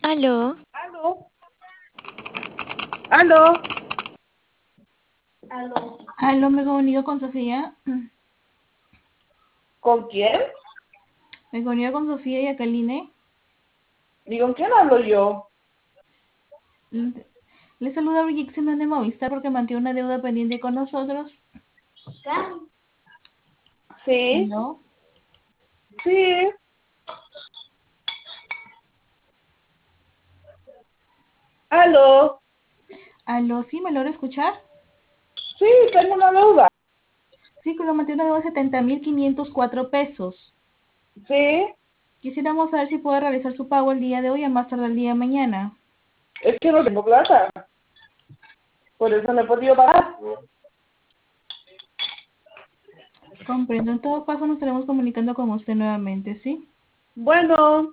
Aló, Aló, aló, Aló, me comunico con Sofía. ¿con quién? Me comunico con Sofía y Acaline. ¿Y con quién hablo yo? Le saluda Brixen de Movistar porque mantiene una deuda pendiente con nosotros. Sí, Aló. sí, aló, Aló, ¿sí me logra escuchar? sí, tengo una deuda. Sí, que lo mantiene una deuda de 70.504 pesos. Sí, Quisiéramos saber si puede realizar su pago el día de hoy a más tardar el día de mañana. es que no tengo plata, por eso no he podido pagar. Comprendo. En todo caso, nos estaremos comunicando con usted nuevamente, ¿sí? Bueno,